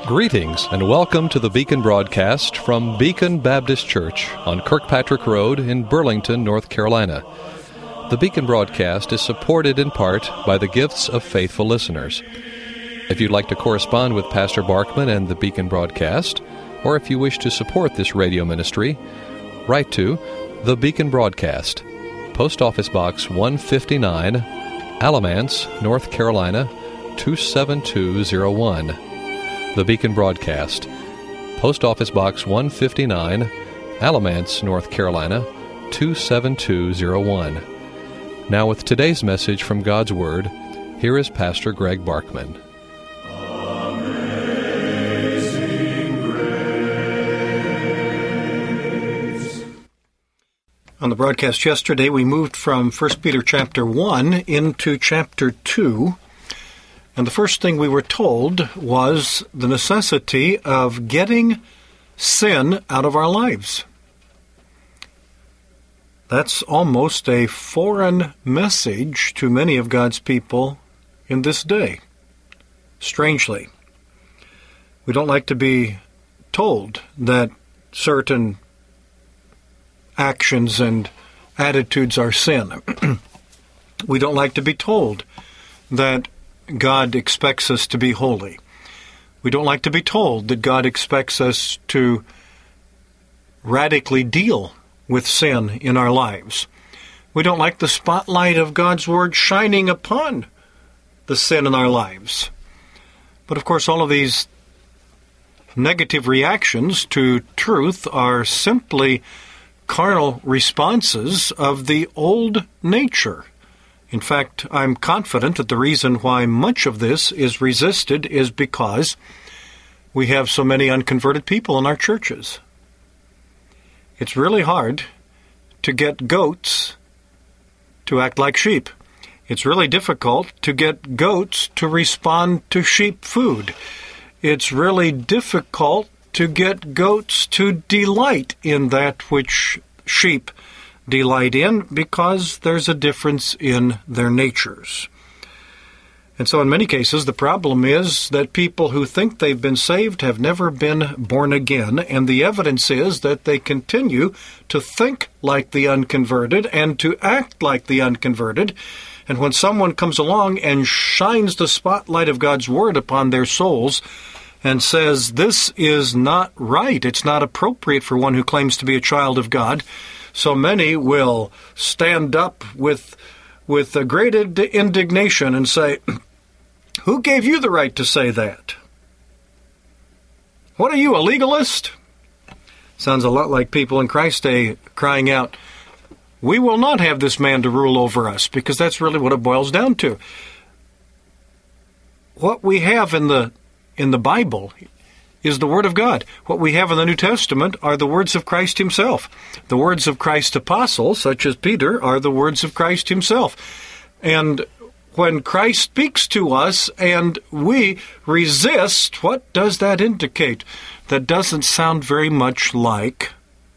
Greetings and welcome to the Beacon broadcast from Beacon Baptist Church on Kirkpatrick Road in Burlington, North Carolina. The Beacon broadcast is supported in part by the gifts of faithful listeners. If you'd like to correspond with Pastor Barkman and the Beacon broadcast, or if you wish to support this radio ministry, write to The Beacon Broadcast, Post Office Box 159, Alamance, North Carolina, 27201. The Beacon Broadcast, Post Office Box 159, Alamance, North Carolina, 27201. Now with today's message from God's Word, here is Pastor Greg Barkman. On the broadcast yesterday, we moved from 1 Peter chapter 1 into chapter 2. And the first thing we were told was the necessity of getting sin out of our lives. That's almost a foreign message to many of God's people in this day. Strangely, we don't like to be told that certain actions and attitudes are sin. We don't like to be told that God expects us to be holy. We don't like to be told that God expects us to radically deal with sin in our lives. We don't like the spotlight of God's Word shining upon the sin in our lives. But of course, all of these negative reactions to truth are simply carnal responses of the old nature. In fact, I'm confident that the reason why much of this is resisted is because we have so many unconverted people in our churches. It's really hard to get goats to act like sheep. It's really difficult to get goats to respond to sheep food. It's really difficult to get goats to delight in that which sheep delight in, because there's a difference in their natures. And so in many cases, the problem is that people who think they've been saved have never been born again, and the evidence is that they continue to think like the unconverted and to act like the unconverted. And when someone comes along and shines the spotlight of God's Word upon their souls and says, this is not right, it's not appropriate for one who claims to be a child of God, so many will stand up with a great indignation and say, who gave you the right to say that? What are you, a legalist? Sounds a lot like people in Christ's day crying out, we will not have this man to rule over us, because that's really what it boils down to. What we have in the Bible is the Word of God. What we have in the New Testament are the words of Christ Himself. The words of Christ's apostles, such as Peter, are the words of Christ Himself. And when Christ speaks to us and we resist, what does that indicate? That doesn't sound very much like,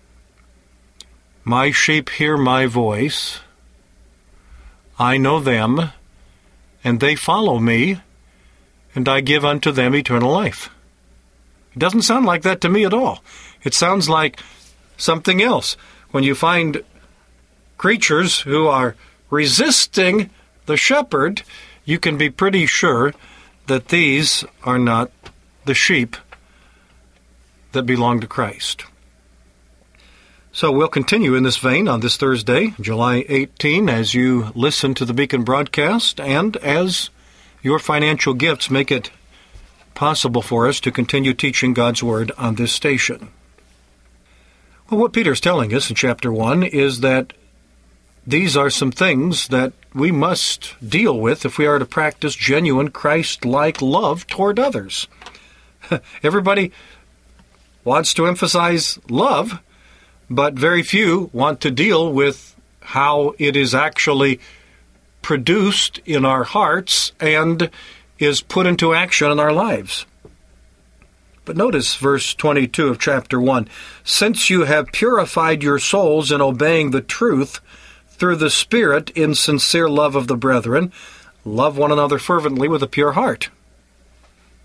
my sheep hear my voice, I know them, and they follow me, and I give unto them eternal life. It doesn't sound like that to me at all. It sounds like something else. When you find creatures who are resisting the shepherd, you can be pretty sure that these are not the sheep that belong to Christ. So we'll continue in this vein on this Thursday, July 18, as you listen to the Beacon broadcast and as your financial gifts make it possible for us to continue teaching God's Word on this station. Well, what Peter's telling us in chapter 1 is that these are some things that we must deal with if we are to practice genuine Christ-like love toward others. Everybody wants to emphasize love, but very few want to deal with how it is actually produced in our hearts and is put into action in our lives. But notice verse 22 of chapter 1. Since you have purified your souls in obeying the truth through the Spirit in sincere love of the brethren, love one another fervently with a pure heart.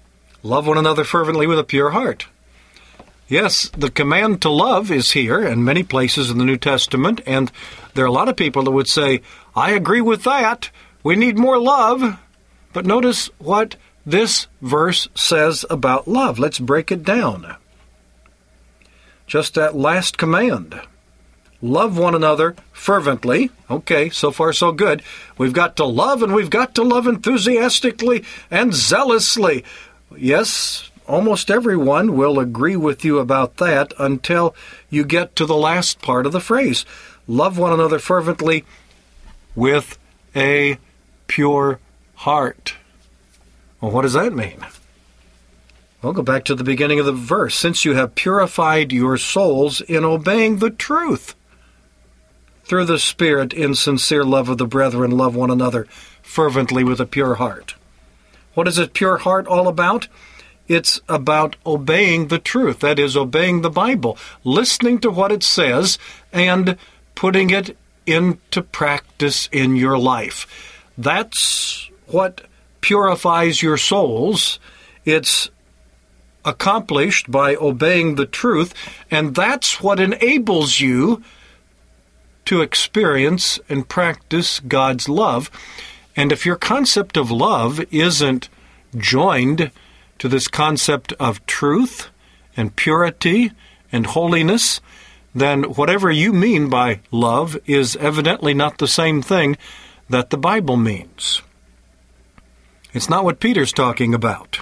Love one another fervently with a pure heart. Yes, the command to love is here in many places in the New Testament, and there are a lot of people that would say, I agree with that. We need more love. But notice what this verse says about love. Let's break it down. Just that last command. Love one another fervently. Okay, so far so good. We've got to love, and we've got to love enthusiastically and zealously. Yes, almost everyone will agree with you about that until you get to the last part of the phrase. Love one another fervently with a pure heart. Well, what does that mean? Well, go back to the beginning of the verse. Since you have purified your souls in obeying the truth, through the Spirit, in sincere love of the brethren, love one another fervently with a pure heart. What is a pure heart all about? It's about obeying the truth, that is, obeying the Bible, listening to what it says, and putting it into practice in your life. That's what purifies your souls. It's accomplished by obeying the truth, and that's what enables you to experience and practice God's love. And if your concept of love isn't joined to this concept of truth and purity and holiness, then whatever you mean by love is evidently not the same thing that the Bible means. It's not what Peter's talking about.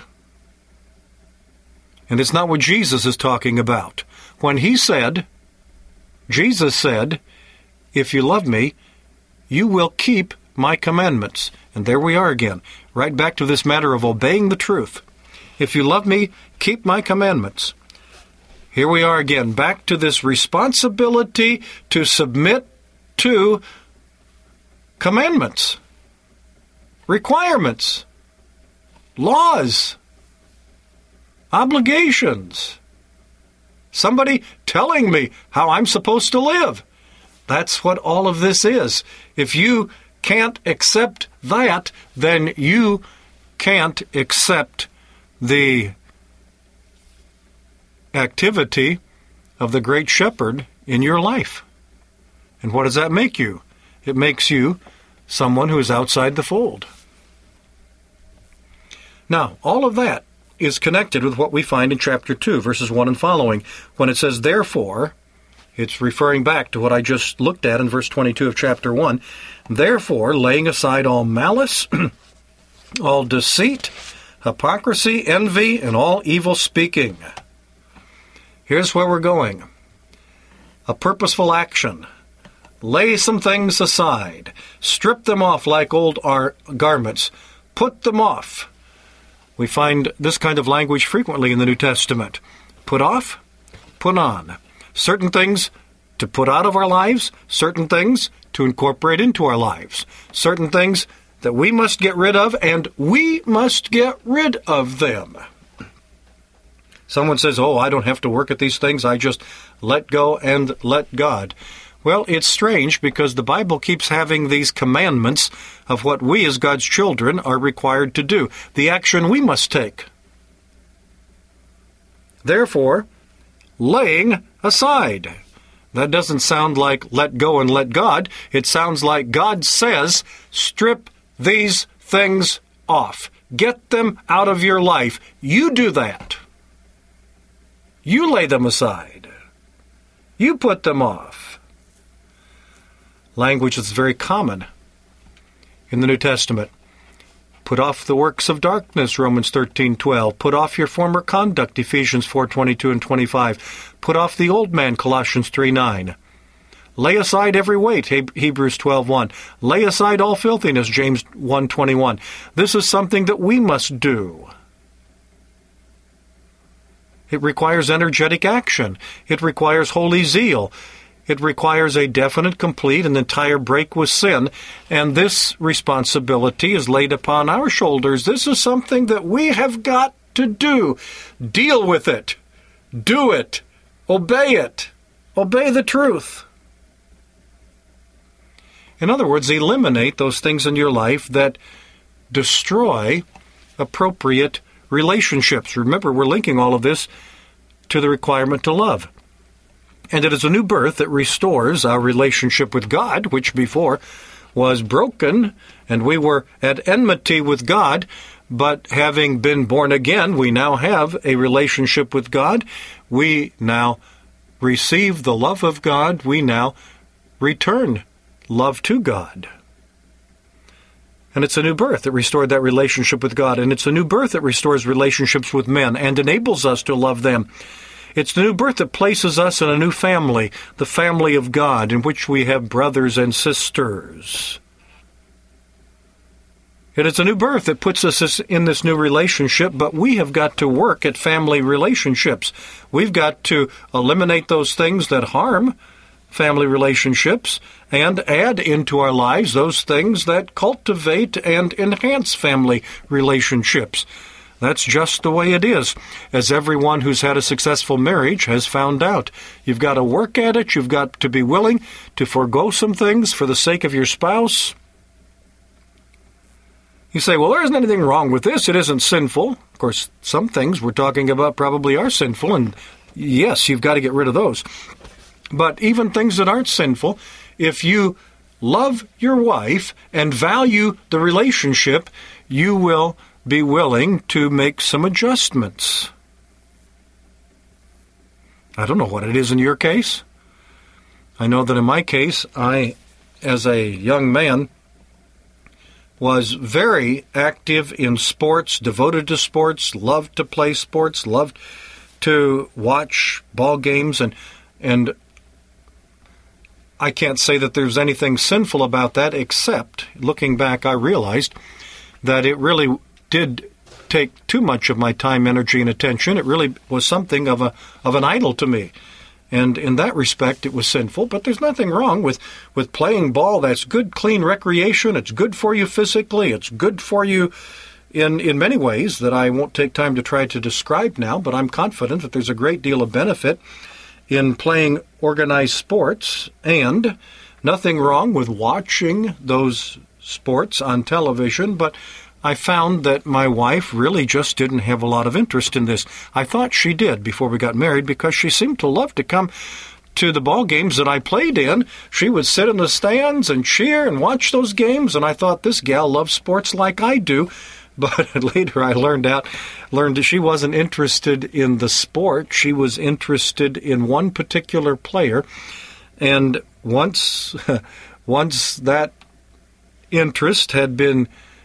And it's not what Jesus is talking about. When Jesus said, if you love me, you will keep my commandments. And there we are again, right back to this matter of obeying the truth. If you love me, keep my commandments. Here we are again, back to this responsibility to submit to commandments, requirements, laws, obligations. Somebody telling me how I'm supposed to live. That's what all of this is. If you can't accept that, then you can't accept the activity of the Great Shepherd in your life. And what does that make you? It makes you someone who is outside the fold. Now, all of that is connected with what we find in chapter 2, verses 1 and following, when it says, therefore, it's referring back to what I just looked at in verse 22 of chapter 1. Therefore, laying aside all malice, all deceit, hypocrisy, envy, and all evil speaking. Here's where we're going. A purposeful action. Lay some things aside. Strip them off like old garments. Put them off. We find this kind of language frequently in the New Testament. Put off, put on. Certain things to put out of our lives, certain things to incorporate into our lives, certain things that we must get rid of, and we must get rid of them. Someone says, I don't have to work at these things, I just let go and let God. Well, it's strange because the Bible keeps having these commandments of what we as God's children are required to do, the action we must take. Therefore, laying aside. That doesn't sound like let go and let God. It sounds like God says, strip these things off. Get them out of your life. You do that. You lay them aside. You put them off. Language that's very common in the New Testament. Put off the works of darkness, Romans 13:12. Put off your former conduct, Ephesians 4:22 and 25. Put off the old man, Colossians 3:9. Lay aside every weight, Hebrews 12:1. Lay aside all filthiness, James 1:21. This is something that we must do. It requires energetic action. It requires holy zeal. It requires a definite, complete, and entire break with sin, and this responsibility is laid upon our shoulders. This is something that we have got to do. Deal with it. Do it. Obey it. Obey the truth. In other words, eliminate those things in your life that destroy appropriate relationships. Remember, we're linking all of this to the requirement to love. And it is a new birth that restores our relationship with God, which before was broken, and we were at enmity with God. But having been born again, we now have a relationship with God. We now receive the love of God. We now return love to God. And it's a new birth that restored that relationship with God. And it's a new birth that restores relationships with men and enables us to love them. It's the new birth that places us in a new family, the family of God, in which we have brothers and sisters. It is a new birth that puts us in this new relationship, but we have got to work at family relationships. We've got to eliminate those things that harm family relationships and add into our lives those things that cultivate and enhance family relationships. That's just the way it is, as everyone who's had a successful marriage has found out. You've got to work at it. You've got to be willing to forego some things for the sake of your spouse. You say, well, there isn't anything wrong with this. It isn't sinful. Of course, some things we're talking about probably are sinful, and yes, you've got to get rid of those. But even things that aren't sinful, if you love your wife and value the relationship, you will be willing to make some adjustments. I don't know what it is in your case. I know that in my case, I, as a young man, was very active in sports, devoted to sports, loved to play sports, loved to watch ball games, and I can't say that there's anything sinful about that, except, looking back, I realized that it really did take too much of my time, energy, and attention. It really was something of an idol to me. And in that respect, it was sinful. But there's nothing wrong with playing ball. That's good, clean recreation. It's good for you physically. It's good for you in many ways that I won't take time to try to describe now, but I'm confident that there's a great deal of benefit in playing organized sports, and nothing wrong with watching those sports on television, but I found that my wife really just didn't have a lot of interest in this. I thought she did before we got married, because she seemed to love to come to the ball games that I played in. She would sit in the stands and cheer and watch those games, and I thought, this gal loves sports like I do. But later I learned that she wasn't interested in the sport. She was interested in one particular player. And once that interest had been,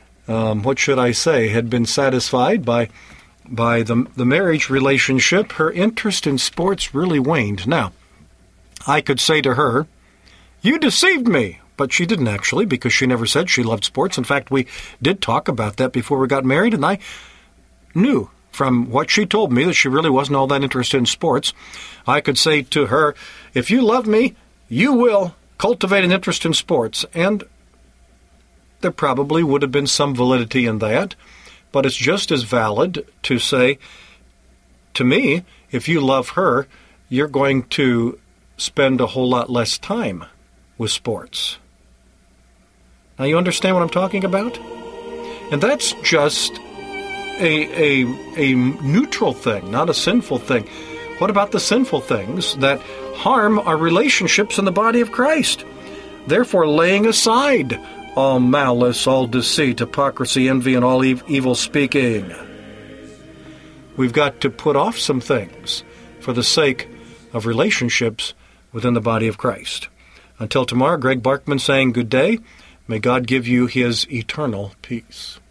had been satisfied by the marriage relationship, her interest in sports really waned. Now, I could say to her, "You deceived me." But she didn't actually, because she never said she loved sports. In fact, we did talk about that before we got married, and I knew from what she told me that she really wasn't all that interested in sports. I could say to her, if you love me, you will cultivate an interest in sports. And there probably would have been some validity in that, but it's just as valid to say to me, if you love her, you're going to spend a whole lot less time with sports. Now, you understand what I'm talking about? And that's just a neutral thing, not a sinful thing. What about the sinful things that harm our relationships in the body of Christ? Therefore, laying aside all malice, all deceit, hypocrisy, envy, and all evil speaking. We've got to put off some things for the sake of relationships within the body of Christ. Until tomorrow, Greg Barkman saying good day. May God give you His eternal peace.